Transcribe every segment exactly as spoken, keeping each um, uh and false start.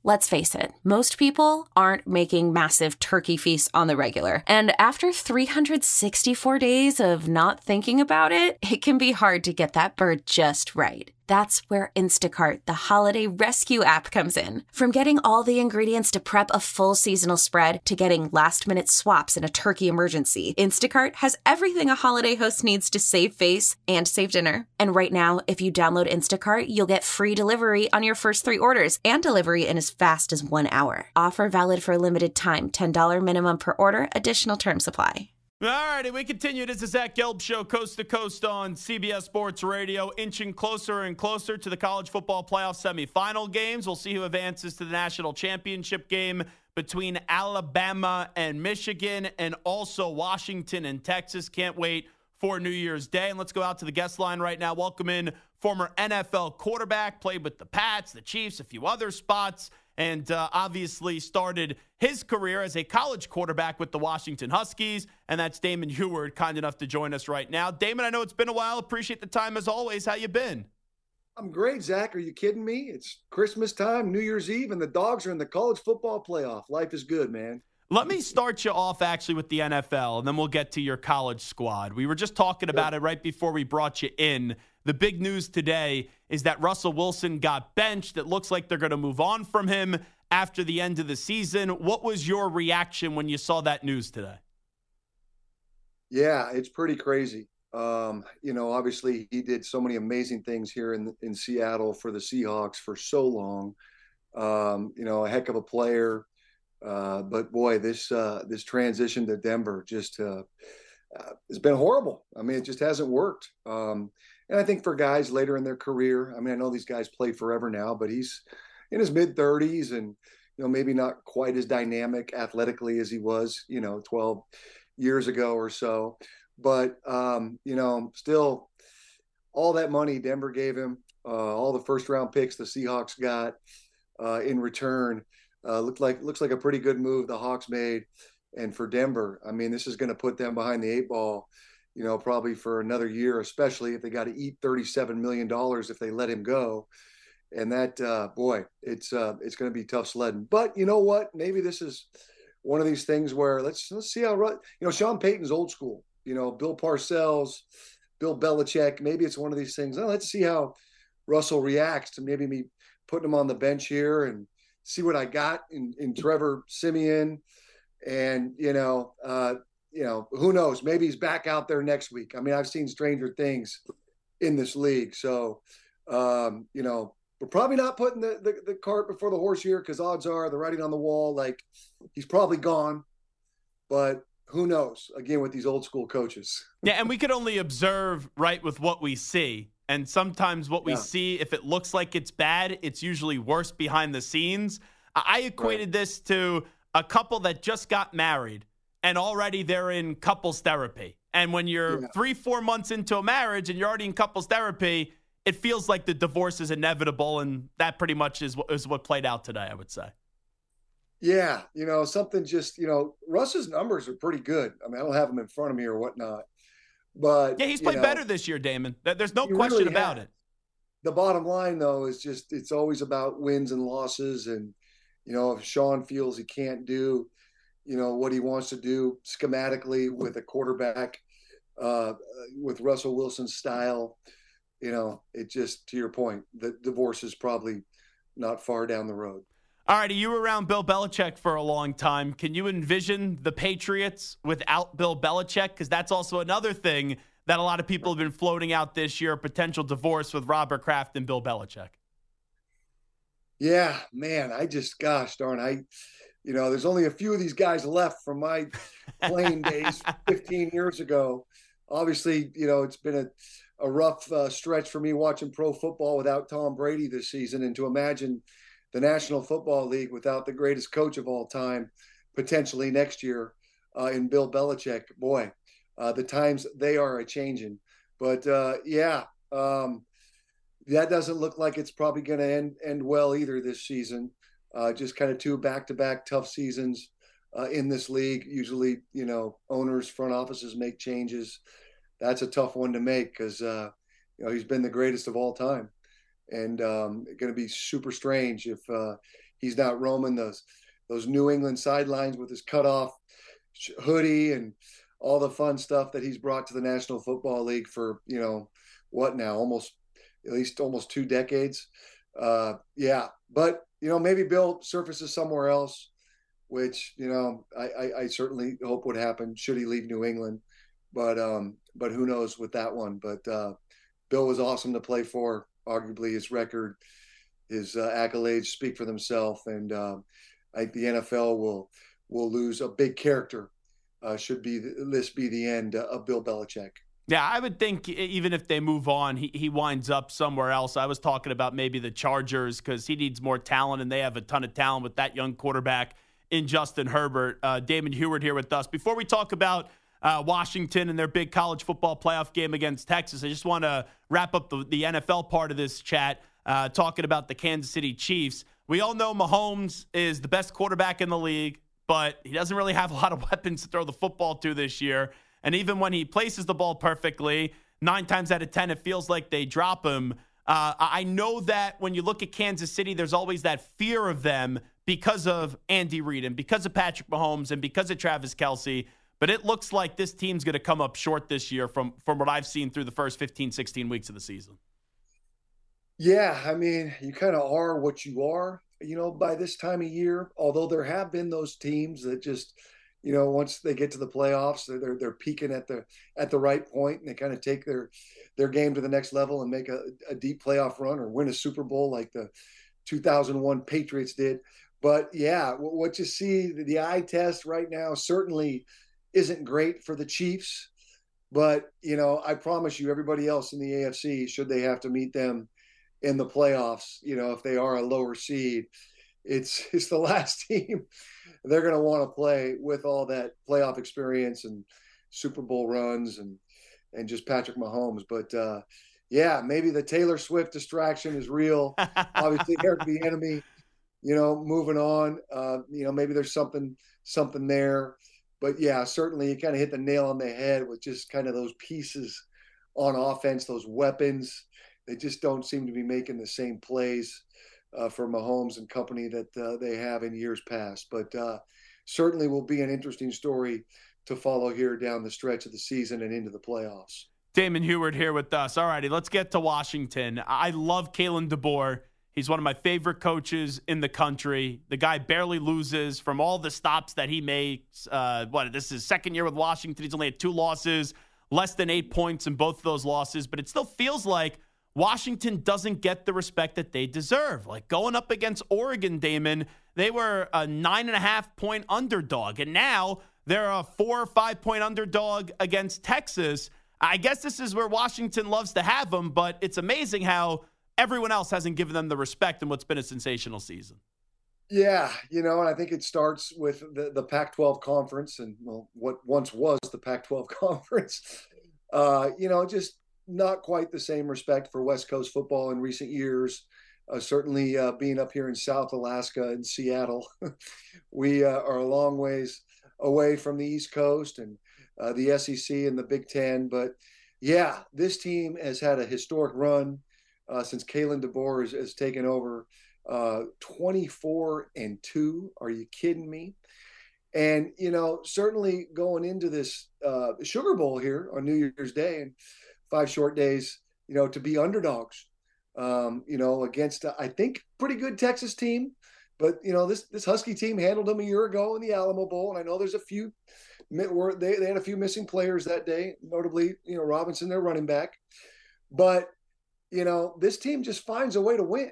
Let's face it, most people aren't making massive turkey feasts on the regular. And after three hundred sixty-four days of not thinking about it, it can be hard to get that bird just right. That's where Instacart, the holiday rescue app, comes in. From getting all the ingredients to prep a full seasonal spread to getting last-minute swaps in a turkey emergency, Instacart has everything a holiday host needs to save face and save dinner. And right now, if you download Instacart, you'll get free delivery on your first three orders and delivery in as fast as one hour. Offer valid for a limited time. ten dollars minimum per order. Additional terms apply. All right, and we continue. This is Zach Gelb Show, coast to coast on C B S Sports Radio, inching closer and closer to the college football playoff semifinal games. We'll see who advances to the national championship game between Alabama and Michigan, and also Washington and Texas. Can't wait for New Year's Day. And let's go out to the guest line right now. Welcome in former N F L quarterback, played with the Pats, the Chiefs, a few other spots, and uh, obviously started his career as a college quarterback with the Washington Huskies, and that's Damon Huard, kind enough to join us right now. Damon, I know it's been a while. Appreciate the time as always. How you been? I'm great, Zach. Are you kidding me? It's Christmas time, New Year's Eve, and the Dogs are in the college football playoff. Life is good, man. Let me start you off actually with the N F L, and then we'll get to your college squad. We were just talking about it right before we brought you in. The big news today is that Russell Wilson got benched. It looks like they're going to move on from him after the end of the season. What was your reaction when you saw that news today? Yeah, it's pretty crazy. Um, you know, obviously he did so many amazing things here in in Seattle for the Seahawks for so long. Um, you know, a heck of a player. Uh, but boy, this uh, this transition to Denver just uh, uh, has been horrible. I mean, it just hasn't worked. Um, and I think for guys later in their career, I mean, I know these guys play forever now, but he's in his mid thirties and, you know, maybe not quite as dynamic athletically as he was, you know, twelve years ago or so. But, um, you know, still all that money Denver gave him, uh, all the first round picks the Seahawks got uh, in return, uh, looked like looks like a pretty good move the Hawks made. And for Denver, I mean, this is going to put them behind the eight ball, you know, probably for another year, especially if they got to eat thirty-seven million dollars if they let him go. And that, uh, boy, it's uh, it's going to be tough sledding. But you know what? Maybe this is one of these things where let's let's see how, you know, Sean Payton's old school. You know, Bill Parcells, Bill Belichick. Maybe it's one of these things. Oh, let's see how Russell reacts to maybe me putting him on the bench here and see what I got in, in Trevor Siemian. And, you know, uh, you know, who knows? Maybe he's back out there next week. I mean, I've seen stranger things in this league. So, um, you know, we're probably not putting the, the, the cart before the horse here because odds are the writing on the wall, like he's probably gone. But who knows, again, with these old school coaches. Yeah, and we could only observe, right, with what we see. And sometimes what we yeah. see, if it looks like it's bad, it's usually worse behind the scenes. I equated right. this to a couple that just got married, and already they're in couples therapy. And when you're yeah. three, four months into a marriage and you're already in couples therapy, it feels like the divorce is inevitable, and that pretty much is what, is what played out today, I would say. Yeah, you know, something just, you know, Russ's numbers are pretty good. I mean, I don't have them in front of me or whatnot. But yeah, he's played know, better this year, Damon. There's no question really about it. The bottom line, though, is just it's always about wins and losses. And, you know, if Sean feels he can't do, you know, what he wants to do schematically with a quarterback, uh, with Russell Wilson's style, you know, it just, to your point, the divorce is probably not far down the road. All right, you were around Bill Belichick for a long time. Can you envision the Patriots without Bill Belichick? Because that's also another thing that a lot of people have been floating out this year, a potential divorce with Robert Kraft and Bill Belichick. Yeah, man, I just, gosh darn, I, you know, there's only a few of these guys left from my playing days fifteen years ago. Obviously, you know, it's been a, a rough uh, stretch for me watching pro football without Tom Brady this season, and to imagine the National Football League without the greatest coach of all time, potentially next year uh, in Bill Belichick. Boy, uh, the times they are a-changing. But, uh, yeah, um, that doesn't look like it's probably going to end end well either this season. Uh, just kind of two back-to-back tough seasons uh, in this league. Usually, you know, owners, front offices make changes. That's a tough one to make because, uh, you know, he's been the greatest of all time. And um, going to be super strange if uh, he's not roaming those those New England sidelines with his cutoff hoodie and all the fun stuff that he's brought to the National Football League for, you know, what now, almost at least almost two decades. Uh, yeah, but, you know, maybe Bill surfaces somewhere else, which, you know, I, I, I certainly hope would happen should he leave New England. But um, but who knows with that one. But uh, Bill was awesome to play for. Arguably his record, his uh, accolades speak for themselves. And uh, I think the N F L will will lose a big character. Uh, should be this be the end uh, of Bill Belichick. Yeah, I would think even if they move on, he, he winds up somewhere else. I was talking about maybe the Chargers because he needs more talent, and they have a ton of talent with that young quarterback in Justin Herbert. Uh, Damon Huard here with us. Before we talk about uh, Washington and their big college football playoff game against Texas, I just want to wrap up the, the N F L part of this chat, uh, talking about the Kansas City Chiefs. We all know Mahomes is the best quarterback in the league, but he doesn't really have a lot of weapons to throw the football to this year. And even when he places the ball perfectly, nine times out of ten, it feels like they drop him. Uh, I know that when you look at Kansas City, there's always that fear of them because of Andy Reid and because of Patrick Mahomes and because of Travis Kelce. But it looks like this team's going to come up short this year from, from what I've seen through the first fifteen, sixteen weeks of the season. Yeah, I mean, you kind of are what you are, you know, by this time of year, although there have been those teams that just, you know, once they get to the playoffs, they're they're, they're peaking at the at the right point, and they kind of take their their game to the next level and make a, a deep playoff run or win a Super Bowl like the two thousand one Patriots did. But yeah, what you see, the eye test right now certainly isn't great for the Chiefs. But, you know, I promise you, everybody else in the A F C, should they have to meet them in the playoffs, you know, if they are a lower seed, it's it's the last team they're going to want to play with all that playoff experience and Super Bowl runs and and just Patrick Mahomes. But uh, yeah, maybe the Taylor Swift distraction is real. Obviously, Eric Bieniemy, you know, moving on. Uh, you know, maybe there's something something there. But yeah, certainly you kind of hit the nail on the head with just kind of those pieces on offense, those weapons. They just don't seem to be making the same plays uh, for Mahomes and company that uh, they have in years past. But uh, certainly will be an interesting story to follow here down the stretch of the season and into the playoffs. Damon Huard here with us. All righty, let's get to Washington. I love Kalen DeBoer. He's one of my favorite coaches in the country. The guy barely loses from all the stops that he makes. Uh, what, this is his second year with Washington. He's only had two losses, less than eight points in both of those losses. But it still feels like Washington doesn't get the respect that they deserve. Like going up against Oregon, Damon, they were a nine and a half point underdog. And now they're a four or five point underdog against Texas. I guess this is where Washington loves to have them, but it's amazing how everyone else hasn't given them the respect in what's been a sensational season. Yeah, you know, and I think it starts with the, the Pac twelve conference and, well, what once was the Pac twelve conference. Uh, you know, just not quite the same respect for West Coast football in recent years. Uh, certainly uh, being up here in South Alaska and Seattle, we uh, are a long ways away from the East Coast and uh, the S E C and the Big Ten. But yeah, this team has had a historic run uh, since Kalen DeBoer has, has taken over. Uh, twenty-four and two. Are you kidding me? And, you know, certainly going into this uh, Sugar Bowl here on New Year's Day and five short days, you know, to be underdogs, um, you know, against, uh, I think, pretty good Texas team. But, you know, this this Husky team handled them a year ago in the Alamo Bowl. And I know there's a few, they, they had a few missing players that day, notably, you know, Robinson, their running back. But, you know, this team just finds a way to win.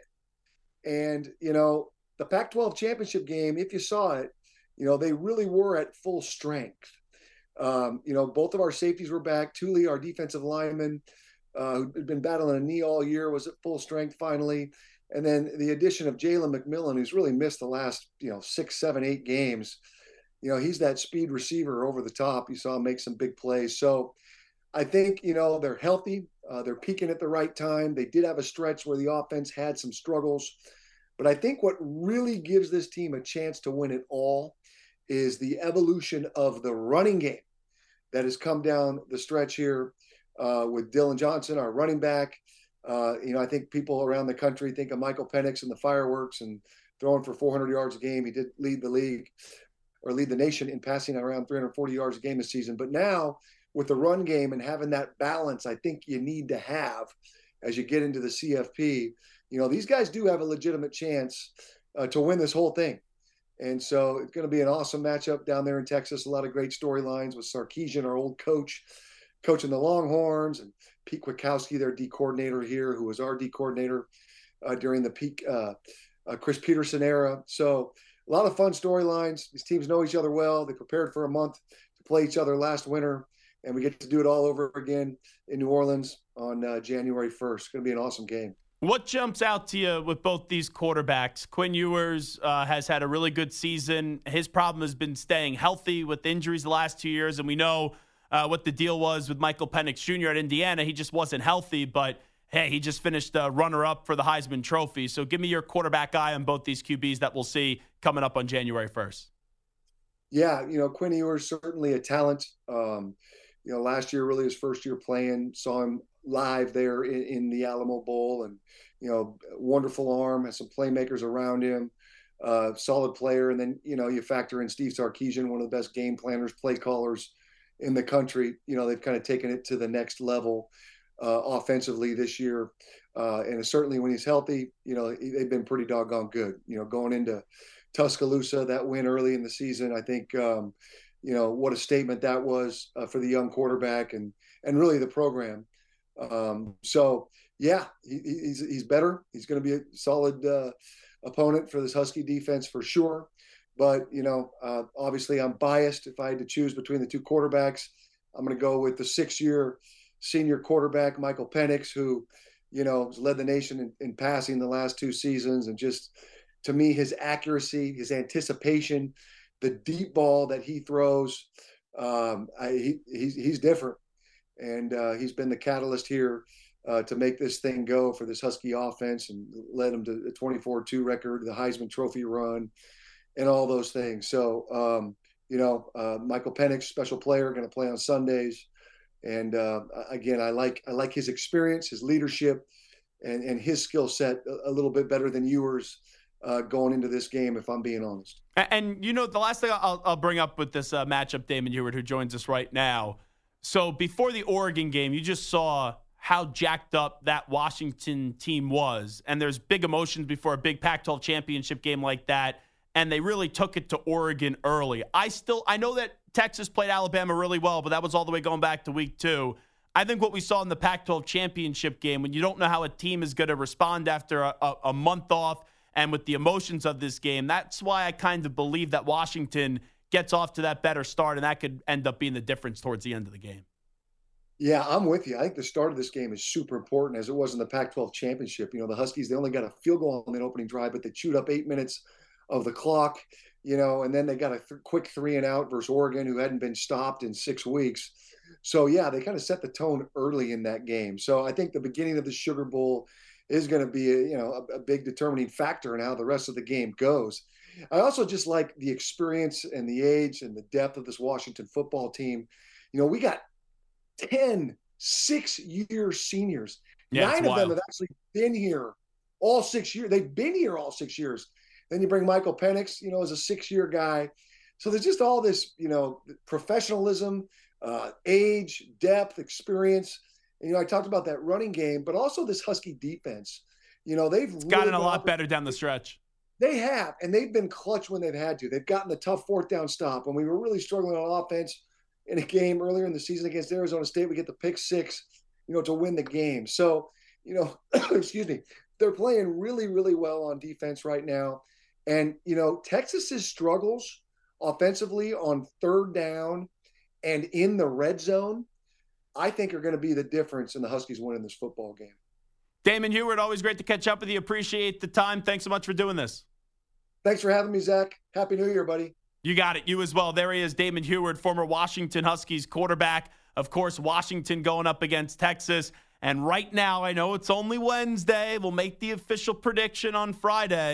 And, you know, the Pac twelve championship game, if you saw it, you know, they really were at full strength. Um, you know, both of our safeties were back. Thule, our defensive lineman, uh, who'd been battling a knee all year, was at full strength finally. And then the addition of Jalen McMillan, who's really missed the last, you know, six, seven, eight games. You know, he's that speed receiver over the top. You saw him make some big plays. So I think, you know, they're healthy. Uh, they're peaking at the right time. They did have a stretch where the offense had some struggles. But I think what really gives this team a chance to win it all is the evolution of the running game that has come down the stretch here uh, with Dylan Johnson, our running back. Uh, you know, I think people around the country think of Michael Penix and the fireworks and throwing for four hundred yards a game. He did lead the league or lead the nation in passing around three hundred forty yards a game this season. But now with the run game and having that balance, I think you need to have as you get into the C F P. You know, these guys do have a legitimate chance uh, to win this whole thing. And so it's going to be an awesome matchup down there in Texas. A lot of great storylines with Sarkisian, our old coach, coaching the Longhorns, and Pete Kwiatkowski, their D coordinator here, who was our D coordinator uh, during the peak uh, uh, Chris Peterson era. So a lot of fun storylines. These teams know each other well. They prepared for a month to play each other last winter, and we get to do it all over again in New Orleans on uh, January first. It's going to be an awesome game. What jumps out to you with both these quarterbacks? Quinn Ewers uh, has had a really good season. His problem has been staying healthy with injuries the last two years, and we know uh, what the deal was with Michael Penix Junior at Indiana. He just wasn't healthy, but, hey, he just finished uh, runner-up for the Heisman Trophy. So give me your quarterback eye on both these Q Bs that we'll see coming up on January first. Yeah, you know, Quinn Ewers certainly a talent. Um, you know, last year, really his first year playing, saw him live there in, in the Alamo Bowl, and, you know, wonderful arm, has some playmakers around him, uh, solid player. And then, you know, you factor in Steve Sarkisian, one of the best game planners, play callers in the country. You know, they've kind of taken it to the next level uh, offensively this year. Uh, and certainly when he's healthy, you know, they've been pretty doggone good. You know, going into Tuscaloosa, that win early in the season, I think, um, you know, what a statement that was uh, for the young quarterback and, and really the program. Um, so yeah, he, he's, he's better. He's going to be a solid, uh, opponent for this Husky defense for sure. But, you know, uh, obviously I'm biased. If I had to choose between the two quarterbacks, I'm going to go with the six year senior quarterback, Michael Penix, who, you know, has led the nation in, in passing the last two seasons. And just, to me, his accuracy, his anticipation, the deep ball that he throws, um, I, he, he's, he's different. And uh, he's been the catalyst here uh, to make this thing go for this Husky offense and led them to a twenty-four two record, the Heisman Trophy run, and all those things. So, um, you know, uh, Michael Penix, special player, going to play on Sundays. And uh, again, I like I like his experience, his leadership, and, and his skill set a, a little bit better than Ewers uh, going into this game, if I'm being honest. And, and you know, the last thing I'll, I'll bring up with this uh, matchup, Damon Huard, who joins us right now. So before the Oregon game, you just saw how jacked up that Washington team was. And there's big emotions before a big Pac twelve championship game like that. And they really took it to Oregon early. I still, I know that Texas played Alabama really well, but that was all the way going back to week two. I think what we saw in the Pac twelve championship game, when you don't know how a team is going to respond after a, a, a month off and with the emotions of this game, that's why I kind of believe that Washington gets off to that better start, and that could end up being the difference towards the end of the game. Yeah, I'm with you. I think the start of this game is super important, as it was in the Pac twelve championship. You know, the Huskies, they only got a field goal on the opening drive, but they chewed up eight minutes of the clock, you know, and then they got a th- quick three and out versus Oregon, who hadn't been stopped in six weeks. So, yeah, they kind of set the tone early in that game. So I think the beginning of the Sugar Bowl is going to be, a, you know, a, a big determining factor in how the rest of the game goes. I also just like the experience and the age and the depth of this Washington football team. You know, we got ten six-year seniors. Yeah, Nine of wild. them have actually been here all six years. They've been here all six years. Then you bring Michael Penix, you know, as a six-year guy. So there's just all this, you know, professionalism, uh, age, depth, experience. And, you know, I talked about that running game, but also this Husky defense. You know, they've It's really gotten a gone lot up- better down the stretch. They have, and they've been clutch when they've had to. They've gotten the tough fourth down stop. When we were really struggling on offense in a game earlier in the season against Arizona State, we get the pick six, you know, to win the game. So, you know, excuse me, they're playing really, really well on defense right now. And, you know, Texas's struggles offensively on third down and in the red zone, I think are going to be the difference in the Huskies winning this football game. Damon Huard, always great to catch up with you. Appreciate the time. Thanks so much for doing this. Thanks for having me, Zach. Happy New Year, buddy. You got it. You as well. There he is, Damon Huard, former Washington Huskies quarterback. Of course, Washington going up against Texas. And right now, I know it's only Wednesday. We'll make the official prediction on Friday.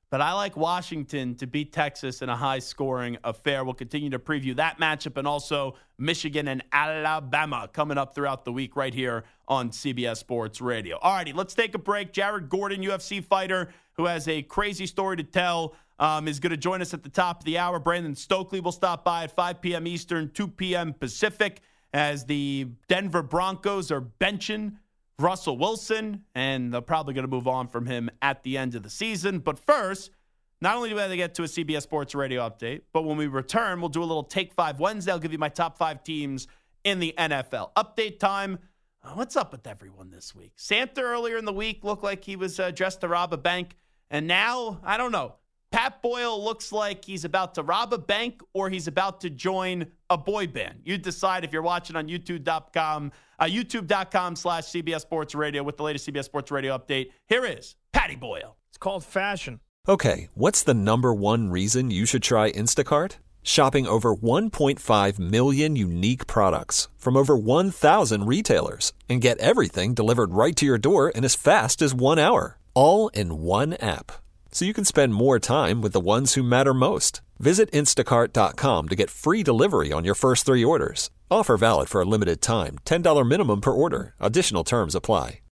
but I like Washington to beat Texas in a high-scoring affair. We'll continue to preview that matchup and also Michigan and Alabama coming up throughout the week right here on C B S Sports Radio. All righty, let's take a break. Jared Gordon, U F C fighter who has a crazy story to tell, um, is going to join us at the top of the hour. Brandon Stokely will stop by at five p.m. Eastern, two p.m. Pacific, as the Denver Broncos are benching Russell Wilson, and they're probably going to move on from him at the end of the season. But first, not only do we have to get to a C B S Sports Radio update, but when we return, we'll do a little Take Five Wednesday. I'll give you my top five teams in the N F L. Update time. Uh, what's up with everyone this week? Santa earlier in the week looked like he was uh, dressed to rob a bank, and now, I don't know. Pat Boyle looks like he's about to rob a bank or he's about to join a boy band. You decide if you're watching on YouTube dot com, uh, YouTube.com slash CBS Sports Radio with the latest C B S Sports Radio update. Here is Patty Boyle. It's called fashion. Okay, what's the number one reason you should try Instacart? Shopping over one point five million unique products from over one thousand retailers and get everything delivered right to your door in as fast as one hour. All in one app. So you can spend more time with the ones who matter most. Visit instacart dot com to get free delivery on your first three orders. Offer valid for a limited time. ten dollars minimum per order. Additional terms apply.